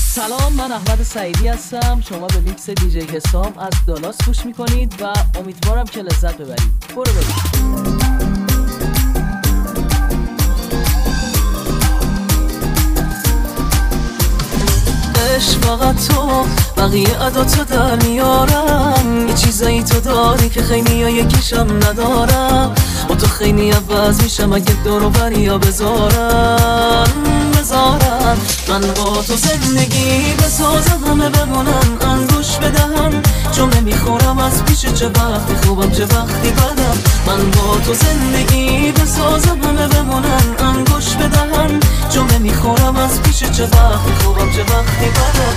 سلام، من احمد سعیدی هستم. شما به میکس دیجی حسام از دالاس گوش میکنید و امیدوارم که لذت ببرید. برو بریم. فقط تو بقیه عداتو در میارم، یه چیزایی تو داری که خیلی ها یکیشم ندارم. با تو خیلی عوض میشم اگه دورو بریا بذارم. من با تو زندگی بسازم، همه بمونن انگوش بدهم، چون نمیخورم از پیش چه وقتی خوبم چه وقتی بدم. من با تو زندگی بسازم، همه بمونن انگوش بدهم، چون نمیخورم از پیش چه وقتی خوبم چه وقتی بدم.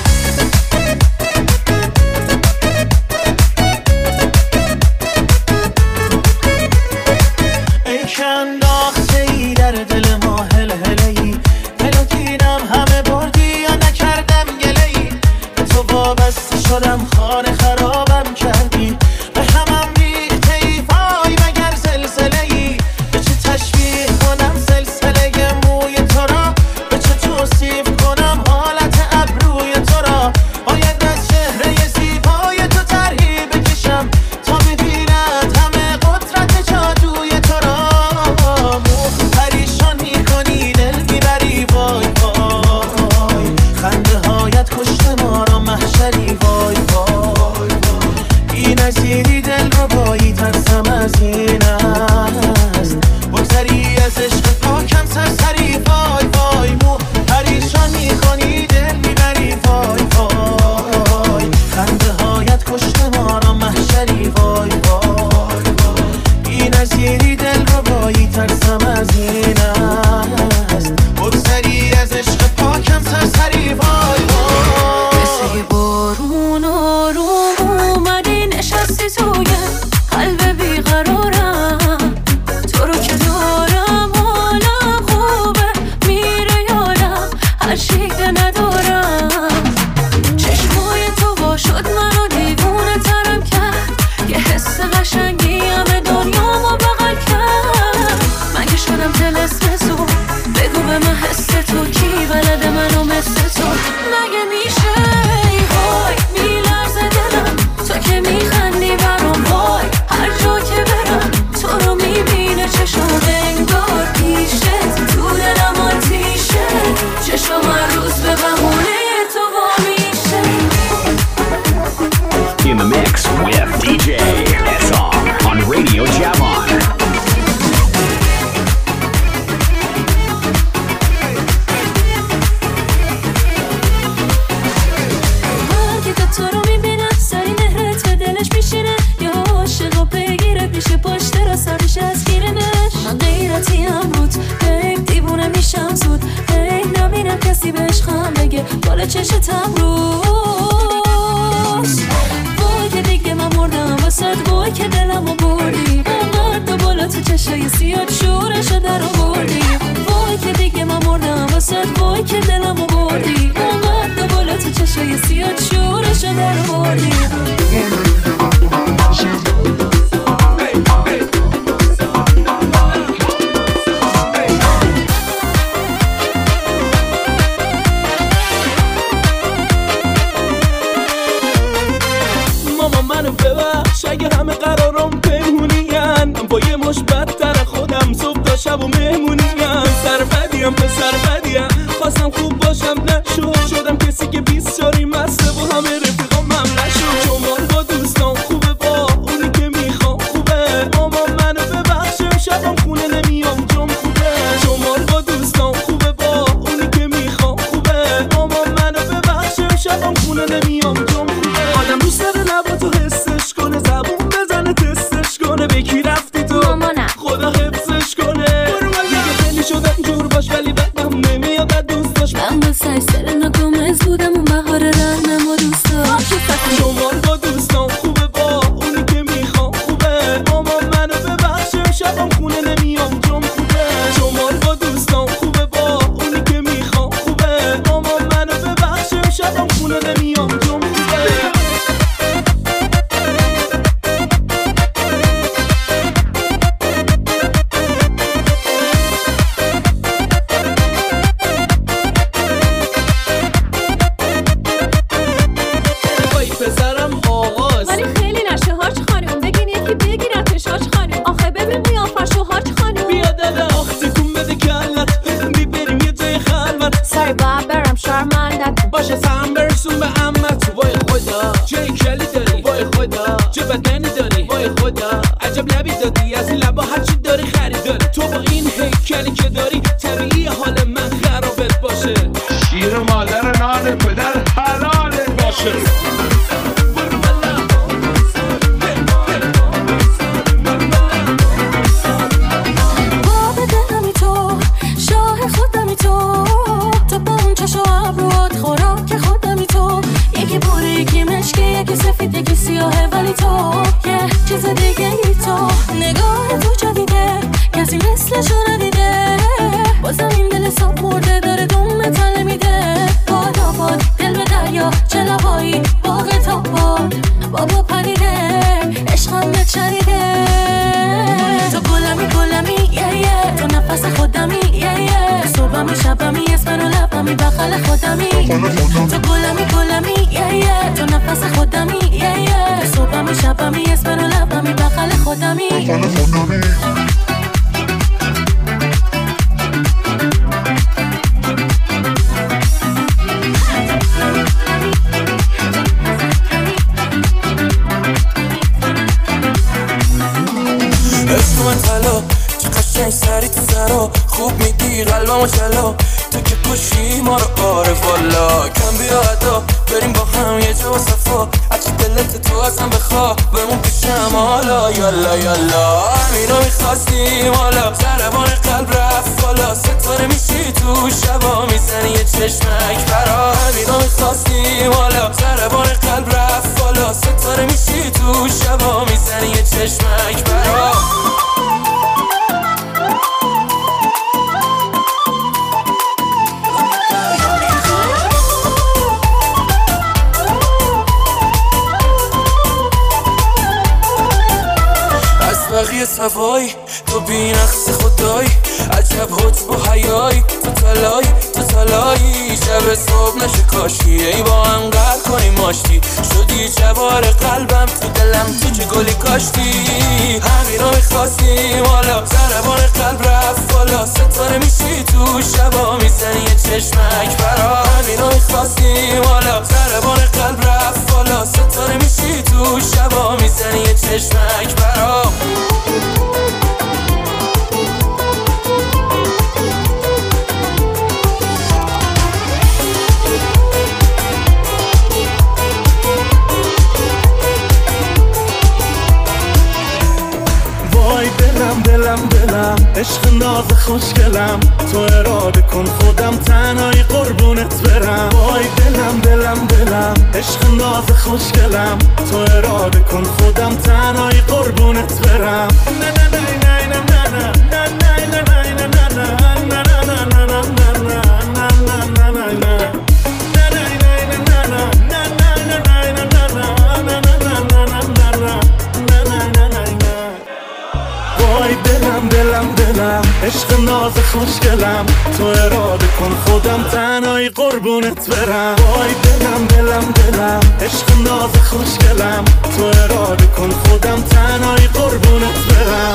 ای که انداخته ای در دل ما هل هلهی، دلو دیدم همه بردی یا نکردم گله ای، به تو وابسته شدم خانه خرابم کردی، به همم ریخته ای وای مگر زلزله ای. به چه تشبیه کنم سلسله موی تو را، به چه توصیف کنم حالت ابروی تو را. باید از چهره زیبای تو طرحی بکشم تا ببیند همه قدرت جادوی تو را. پریشان میکنی دل میبری وای وای، خنده هایت کشته ما را محشری وای وای. بی نظیری دل رو بایی ترسم از این است، بگذری از عشق پاکم سرسری وای وای. پریشان میکنی دل میبری وای وای، خنده هایت کشته ما را محشری وای وای. بی نظیری دل رو بایی ترسم از این است، بگذری از عشق پاکم سرسری وای وای. مثل بارون آروم اومدی نشستی توی قلب بیقرارم، تو رو که دارم حالم خوبه میره یادم هر شیده ندارم. چشمای تو با شد منو دیوونه ترم کرد، یه حس قشنگی همه دنیامو بغل کرد. من که شدم طلسم تو، بگو به من حس تو کی بلده منو مثل تو مگه میشه؟ وای میلرزه دلم تو که میخندی برام، وای هر جا که برم تو رو میبینه چشم، انگار پیشه تو دلم آتیشه، چشم هر روز به بهونه تو وا میشه. In the mix with DJ Esam on Radio Javon. تو رو میبینم سری مهرت به دلش میشینه، یا عاشقا بگیره پیش پشت را سرش از گیرمش. من غیرتیم روت هی دیوونه میشم زود، هی نمیرم کسی بهش خم بگه بالا چشتم روز. وای که دیگه من مردم واسد، وای که دلمو بردی انقدر بالا تو چشای سیاد شورشو در آوردی. وای که دیگه من مردم واسد، وای که دلمو بردی انقدر بالا تو چشای سیاد شورشو در آوردی. منو ببخش اگه همه قرارم پنهونیم، با یه مش بدتر خودم صبح تا شب و مهمونیم. سربدیم پسر بدیم، خواستم خوب باشم نشد، شدم کسی که 20 شاری مسته و همه رفیقام هم نشد. شمال با دوستان خوبه، با اونی که میخوام خوبه، ماما منو ببخشم شبم خونه نمیام جام خوبه. شمال با دوستان خوبه، با اونی که میخوام خوبه، ماما منو ببخشم شبم خونه نمیام جام خوبه. آدم دوست داره لبا تو حسش کنه، زبون بزنه تستش کنه، به کی رفتی تو مامانم خدا حفظش کنه. دیگه خیلی شدم جور باش ولی بدم نمیاد از دوست داشت. من با سلسل نگامز بودم اون بهار رهنم و دوست داشت. شمال با دوستان خوبه، با اونی که میخوام خوبه، ماما منو ببخشه شبم خونه نمیام جام خوبه. شمال با دوستان خوبه، با اونی که میخوام خوبه، ماما منو ببخشه شبم خونه نمیام جام خوبه. ای باید برم شرمندت باشه سهم برسون به عمت. وای خدا چه کلی داری، وای خدا چه بدنی داری، وای خدا عجب لبی دادی، از این لبا هرچی داری خریداری. تو با این هیکلی که داری طبیعی حال من خرابت باشه. شیر مادر نان پدر حلالت باشه. یکی سفید یکی سیاهه ولی تو یه چیز دیگه ای تو. نگاه تو جدیده کسی مثلشو ندیده، بازم این دل ساب مرده داره دوم تله میده. باد آباد دل به دریا چه لبایی باغ تا باد بابا پریده عشقم نچریده. تو گلمی یه یه تو نفس خودمی یه یه صبحمی شبمی اسمن و لبمی بخل خودمی. تو گلمی یه یه تو نفس خودمی یه یه صبحمی شبمی اسمن و لبمی بخل خودمی. اسم طلا چه قشنگ سری تو سرا خوب میگی قلبمو جلا. تو که کشی ما رو آره والا کم بیا ادا بریم با هم یه جا و صفا. هرچی دلت تو ازم بخوا بمون پیشم حالا یالا یالا. همینو میخواستیم حالا ضربان قلب رفت بالا. ستاره میشی تو شبا میزنی یه چشمک برا. همینو میخواستیم حالا ضربان قلب رفت بالا. ستاره میشی تو شبا میزنی یه چشمک برا. بقیه سوای تو بی نقص خدایی عجب حجب و حیایی. تو تلایی شب صبح نشه کاشی ای با هم قهر کنیم ماشتی. شدی جوار قلبم تو دلم تو چه گلی کاشتی. همینو میخواستیم حالا ضربان قلب رفت بالا. ستاره میشی تو شبا میزنی یه چشمک برا. همینو میخواستیم حالا ضربان قلب رفت بالا. ستاره میشی تو شبا میزنی یه چشمک برا. دلم عشق ناز خوشگلم تو اراده کن خودم تنهایی قربونت برم. وای دلم عشق ناز خوشگلم تو اراده کن خودم تنهایی قربونت برم. دلم عشق ناز خوشگلم تو اراده کن خودم تنهایی قربونت برم. وای دلم عشق ناز خوشگلم تو اراده کن خودم تنهایی قربونت برم.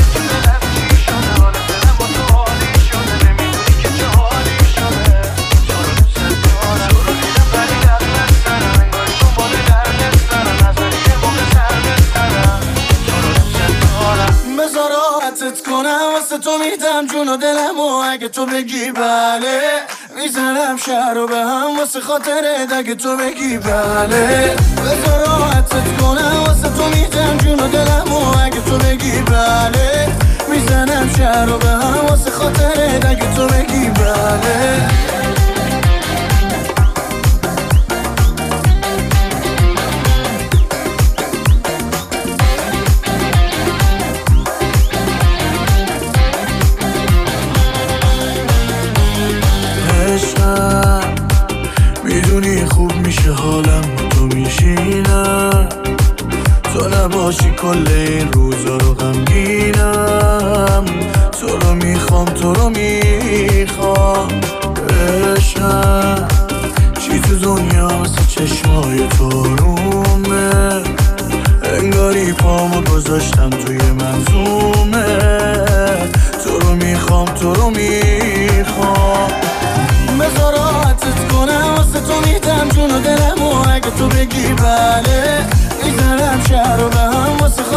کنم واسه تو میدم جون و دلم و اگه تو بگی بله میزنم شهر رو به هم واسه خاطرت اگه تو بگی بله. بذار راحتت کنم واسه تو میدم جون و دلم و اگه تو بگی بله میزنم شهر رو به هم واسه خاطرت اگه تو بگی بله. میدونی خوب میشه حالم تو میشینم. تو نباشی کل این روزا رو غمگینم. تو رو میخوام عشقم چی تو دنیا مثل چشمای تو رومه. انگاری پامو گذاشتم توی منظومه. تو رو میخوام بذار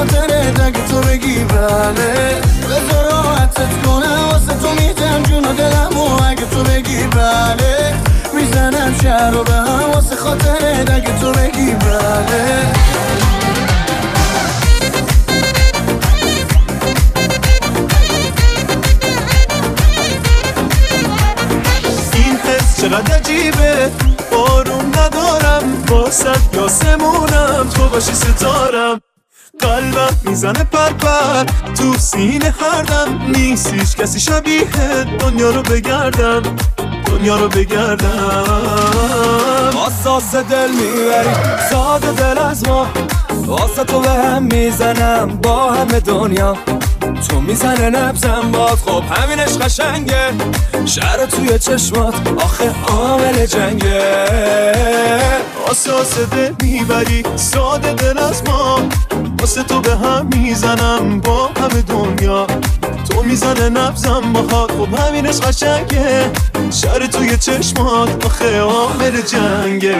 خاطرت اگه تو بگی بله بذار راحتت کنم واسه تو میدم جون و دلمو اگه تو بگی بله میزنم شهر رو به هم واسه خاطرت اگه تو بگی بله این حس چقدر عجیبه بارون ندارم واسد یاسمونم تو باشی ستارم قلبم میزنه پرپر تو سینه هردم نیست هیچ کسی شبیه دنیا رو بگردم اساس دل میبری ساده دل از ما واسه تو به هم میزنم با همه دنیا تو میزنه نبزم باد خب همینش قشنگه شهر توی چشمات آخه عامل جنگه اساس دل میبری ساده دل از ما واسه تو به هم میزنم با همه دنیا تو میزنه نبزم باهات خب همینش قشنگه شهر توی چشمات آخه عامل جنگه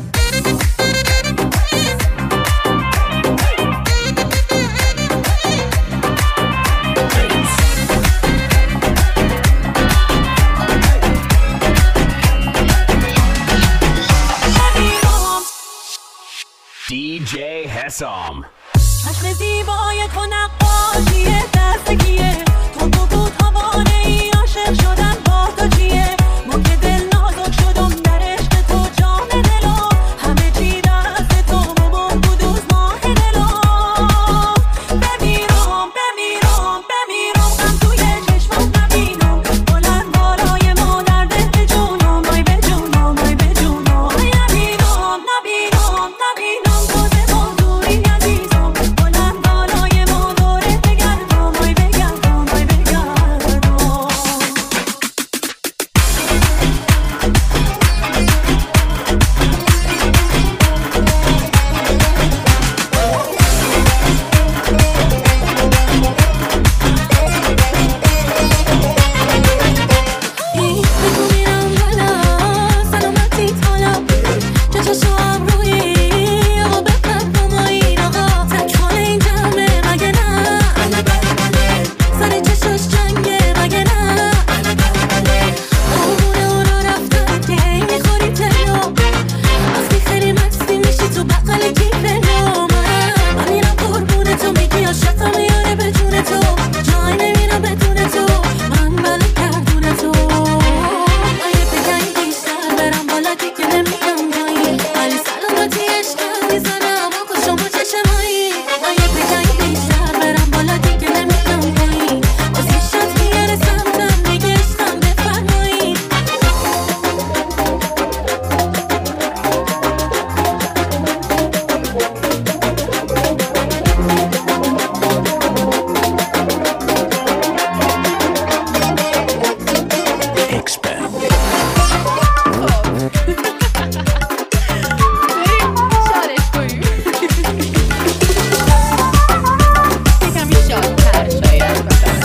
DJ Hesam. چشم زیبای تو نقاشیه دستگیه تو بود هوانه ای عاشق شدم با تو چیه من که دل نازک شدم در عشق تو جان دلو همه چی دست تو ببون کدوز ماه دلو بمیرم غم توی چشمات نبینم بلند بالای ما در دل جونم آی به جونم نبینم توزه موضوعی عزیزم بلند بالای ما دورت بگردم آی بگردم بگو میرم بالا سلامتیت حالا چشاشو ابرویی آقا بپرم و این آقا تکخانه این جمعه مگه نه سر چشاش جنگه مگه نه قربونه اون رو رفتم که هی میخوری تلو وقتی خیلی مستی میشی تو بقل کیفلو من میرم قربونه تو میگی عاشقم میاره به جون تو جای نمیرم بدون تو من بله کردونه تو اگه بگم بیشتر برم بالا دیگه نمیگم جایی ولی سلامتی عشقم میزنم و کشم با چشمایی اگه بگم بیشتر برم بالا دیگه نمیگم جایی باز یه شد میاره سمتم دیگه عشقم بفرمایی Expand. شارش کنیم یکمی شادتر شاید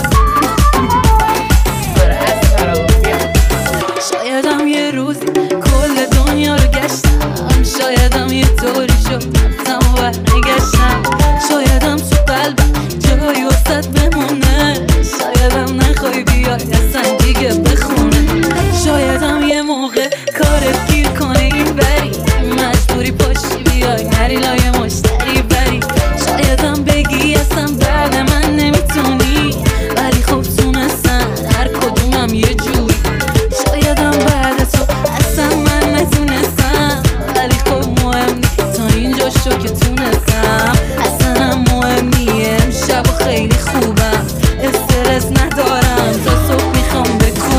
شایدم یه روزی کل دنیا رو گشتم شایدم یه طوری شد رفتم و برنگشتم شایدم تو قلبم جایی وسط بمونه شایدم نخوای بیای اصلا دیگه بخونه شایدم یه موقع کارت گیر کنه این بری مجبوری پاشی بیای نری لای مشتری بری شایدم بگی اصلا بعد من نمیتونی ولی خب تونستن هر کدومم یه جوری شایدم بعد تو اصلا من نتونستم ولی خب مهم نیست تا اینجا شو که تونستم اصلا هم مهم نیه امشب خیلی خوبم استرس ندارم تا صبح میخوام بکوبم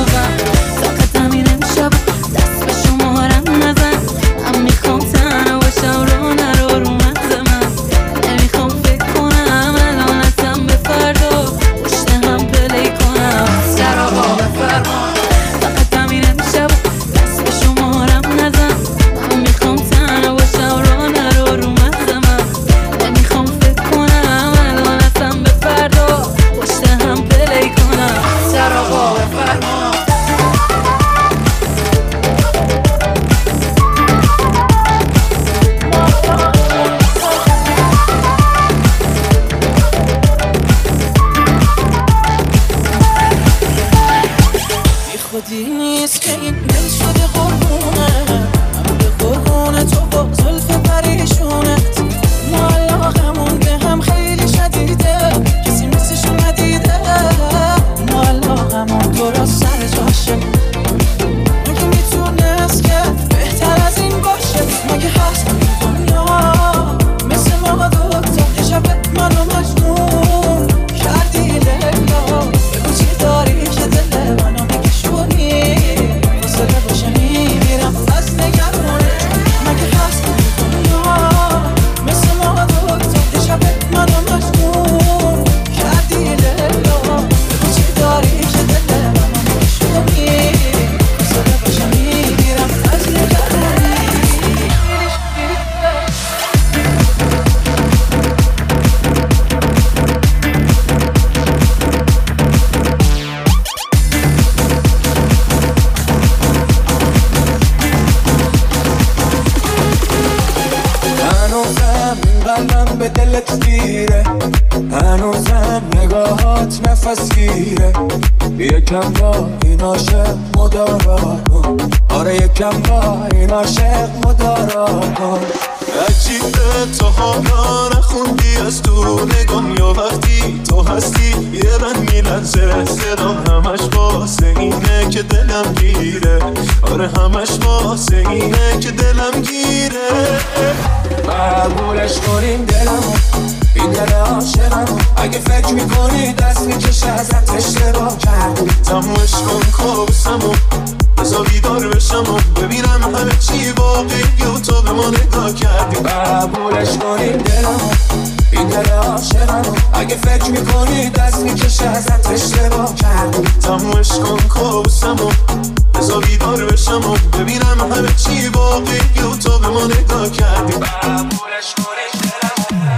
دلت گیره، هنوزم نگاهات نفس گیره. یکم با این عاشق مدارا کن، آره یکم با این عاشق مدارا کن. عجیبه تا حالا نخوندی از تو نگام، یا وقتی تو هستی یه رنگ میلرزه صدام، همش واسه اینه که دلم گیره، آره همش واسه اینه که دلم گیره. قبولش کنیم دلمو، این دل عاشقمو، اگه فکر میکنی دست میکشه ازت اشتباه کردی. تمومش کن کابوسمو، بذار بیدار بشم و ببینم همه چی واقعی و تو به ما نگاه کردی. قبولش کنیم دلمو، این دل عاشقمو، اگه فکر میکنی دست میکشه ازت اشتباه کردی. تمومش کن کابوسمو، بذار بیدار بشم و ببینم همه چی واقعی و تو به ما نگاه کردی. قبولش کنیم دلمو.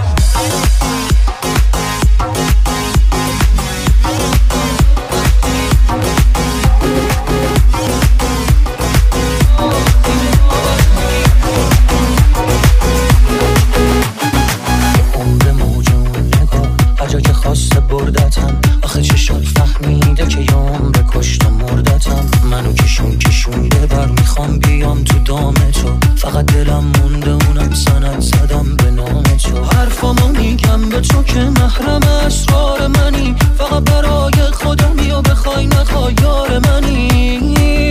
آخه چشات فهمیده که یام به کشتم مردتم، منو کشونده بر میخوام بیام تو دام تو، فقط دلم مونده اونم سند زدم به نام تو. حرفامو میگم به تو که محرم اسرار منی، فقط برای خودم بیا بخوای نخوای یار منی.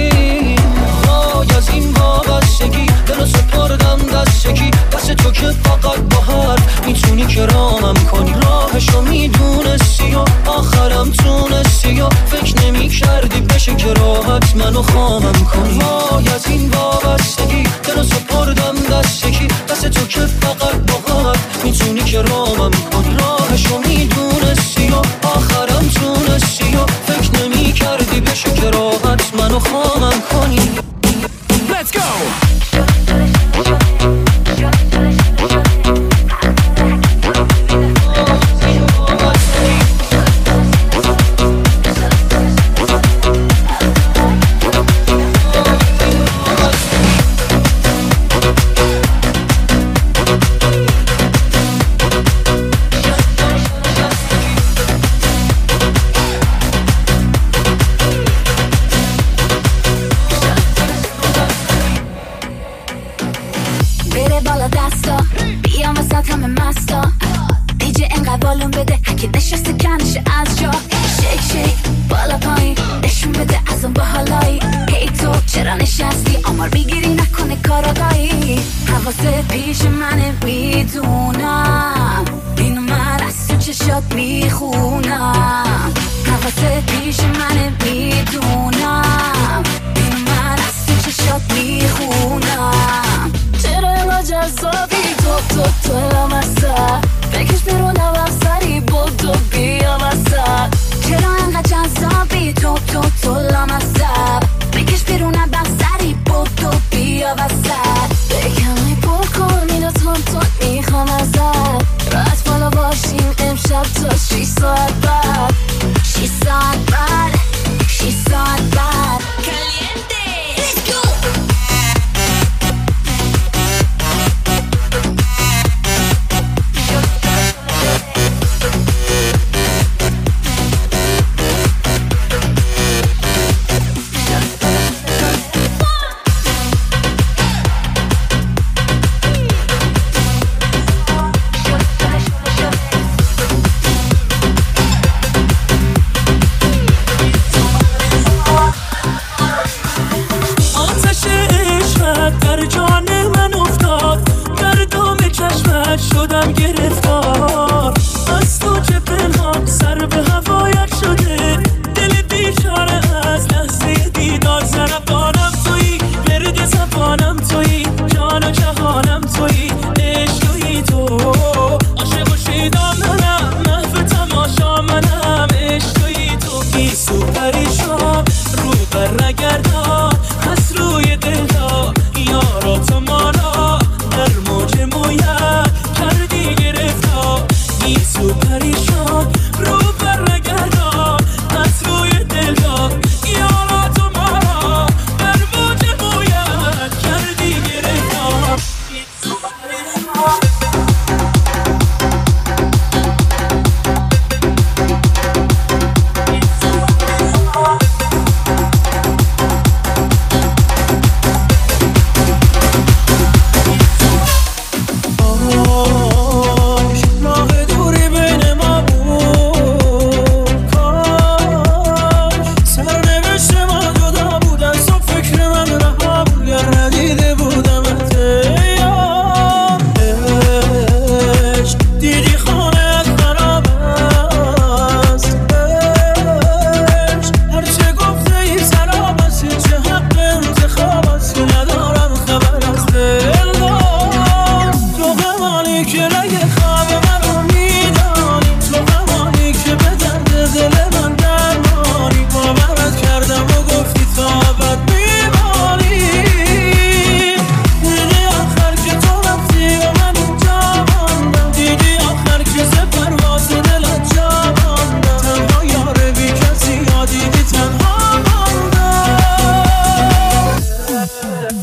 وای از این وابستگی دلو سپردم دستگی، دست تو که فقط با حرف میتونی که رامم کنی. راهشو میدونستی و آخرم تونستی و فکر نمی کردی بشه که راحت منو خامم کنی. وای از این وابستگی دلو سپردم دستگی، دست تو که فقط با حرف میتونی که رامم کنی. راهشو میدونستی و آخرم تونستی و فکر نمی کردی بشه که راحت منو خامم کنی. Let's go! یارات ما را در موج مویت کردی گرفتار.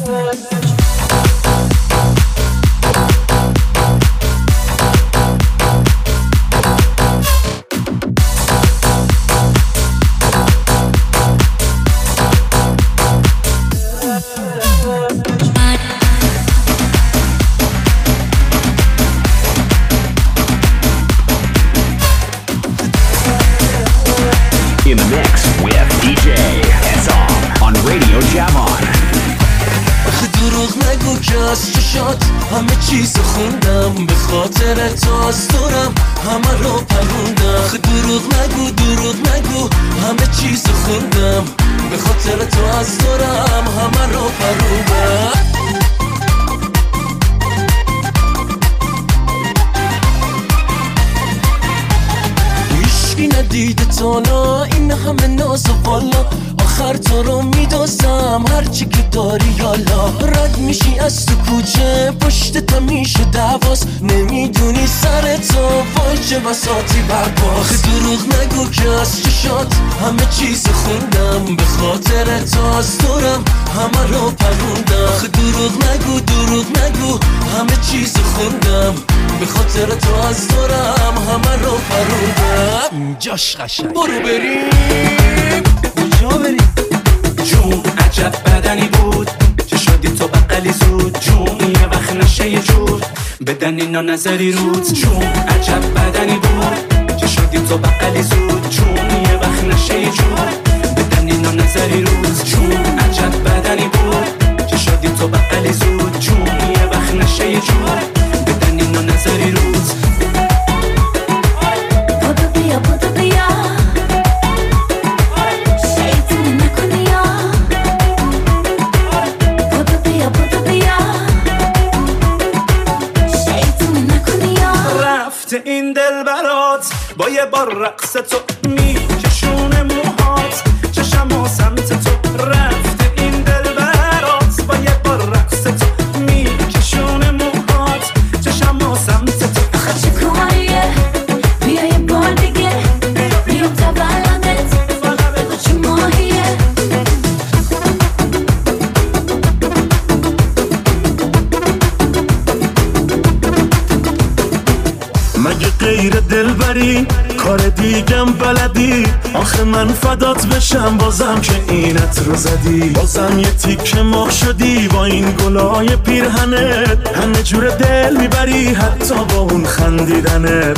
In the mix with DJ Esam on Radio Javon. دروغ نگو که از چشات همه چیز خوندم، به خاطر تو از دورم همه رو پروندم. دروغ نگو همه چیز خوندم، به خاطر تو از دورم همه رو پروندم. هیچکی ندیده تالا این همه ناز و بالا، آخر تو رو میدازم هرچی که داری یالا. رد میشی از تو کوچه پشت تا میشه دواست، نمیدونی سر تو وای چه بساطی برباست. دروغ نگو که از چشات همه چیز خوندم، به خاطر تو از دورم همه رو پروندم. دروغ نگو همه چیز خوندم، به خاطر تو از دورم همه رو پروندم. جاش قشنگ برو بریم کجا بریم؟ جون عجب بدنی بود چه شدی تو بقلی زود. جون یه وقت نشه یه جور بدن اینا نظری رود. جون عجب بدنی بود چه شدی تو بقلی زود. جون یه وقت نشه یه جور بدن اینا نظری رود. جون عجب بدنی بود چه شدی تو بقلی زود. جون یه وقت نشه یه جور بدن اینا نظری رود. این دل برات با یه بار رقص تو میکشونه موهات، چشم و سمت تو. رفته این دل برات با یه بار رقص تو میکشونه موهات، چشم و سمت تو. خچه کماییه بیا یه بار دیگه، بیام تا بلندت بگو چه ماهیه. مگه غیر دلبری کار دیگم بلدی؟ آخه من فدات بشم بازم که اینت رو زدی. بازم یه تیکه مرغ شدی با این گلای پیرهنت، همه جور دل میبری حتی با اون خندیدنت.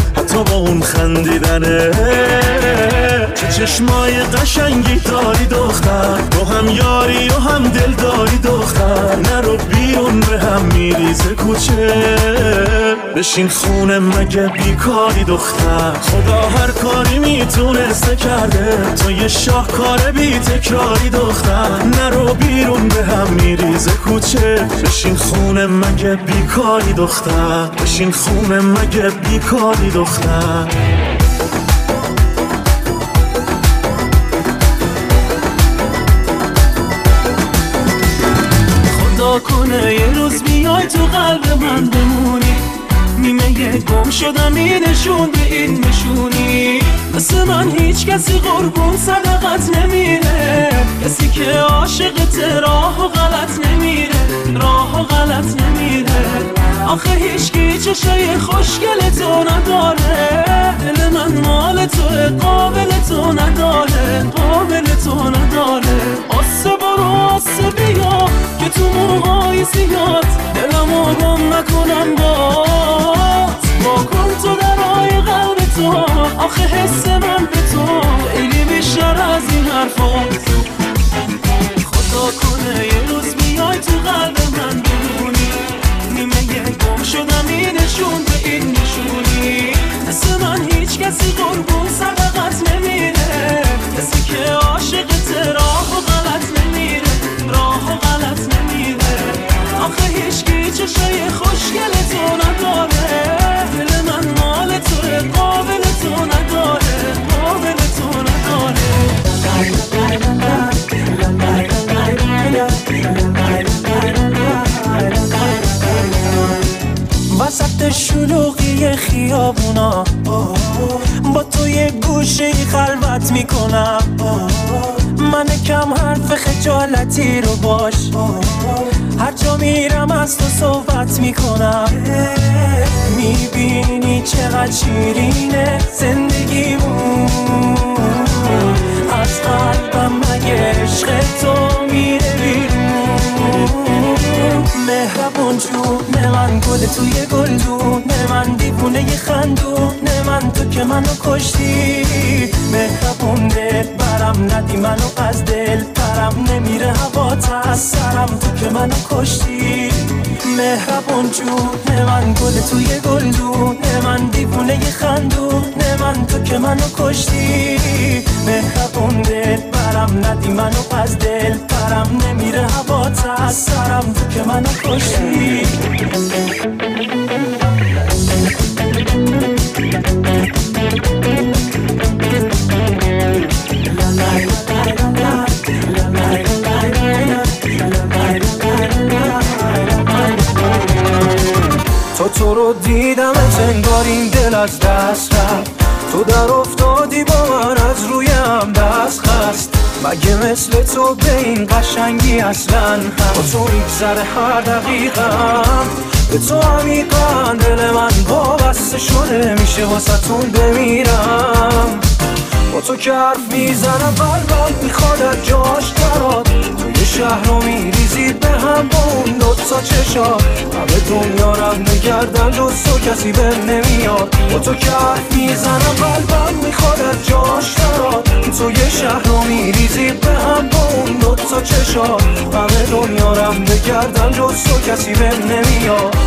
چه چشمای قشنگی داری دختر، تو هم یاری و هم دل داری دختر. نرو بیرون به هم میریزه کوچه، بشین خونه مگه بیکاری دختر. خدا هر کاری میتونسته کرده، تو یه شاهکار بی تکراری دختر. نرو بیرون به هم میریزه کوچه، بشین خونه مگه بیکاری دختر. بشین خونه مگه بیکاری دختر. خدا کنه یه روز بیای تو قلب من بمونی، نیمه یه گم شدم این نشون به این نشونی. مثل من هیچ کسی قربون صدقت نمیره، کسی که عاشقت راه و غلط نمیره. آخه هیچکی چشای خوشگل تو نداره، دل من مال توه قابل تو نداره. آسه برو آسه بیا که تو موهای زیاد دلمو گم نکنم با کن تو درای قلب تو. آخه حس من به تو خیلی بیشتر از این حرفات. خدا کنه یه روز بیای تو قلب من بمونی، نیمه یه گم شدم این نشون به این نشونی. مثل من هیچ کسی قربون صدقت نمیره، کسی که عاشقت راه و غلط نمیره. آخه هیچکی چشای خوشگل تو نداره، دل من مال توه قابل تو نداره. وسط شلوغی خیابونا با تو یه گوشه خلوت میکنم. من کم حرف خجالتی رو باش، هر جا میرم از تو صحبت میکنم. میبینی چقدر شیرینه زندگیمون، از قلبم مگه عشق تو میره بیرون. مهربون جون من گل توی گلدون، من دیوونه ی خندون، من تو که منو کشتی. مهربون دل برم ندی منو از دل پرم، نمیره هوات از سرم تو که منو کشتی. مهربون جون من گل توی گلدون، من دیوونه ی خندون، من تو که منو کشتی. مهربون دل برم ندی منو از دل پرم، نمیره هوات از سرم تو که منو کشتی. تو رو دیدم انگار این دل از دست رفت، تو در افتادی با من از رویم دست خست. مگه مثل تو به این قشنگی اصلا با تو میگذره هر دقیقم. به تو عمیقا دل من وابسته شده، میشه واسه‌تون بمیرم. با تو که حرف میزنم قلبم میخواد از جاش درات، توی شهر رو میریزید به هم با اون دوتا چشات. همه دنیا رم نگردن جز تو کسی به نمیاد. با تو که حرف میزنم قلبم میخواد از جاش درات، توی شهر رو میریزید به هم با اون دوتا چشات. همه دنیا رم نگردن جز تو کسی به نمیاد.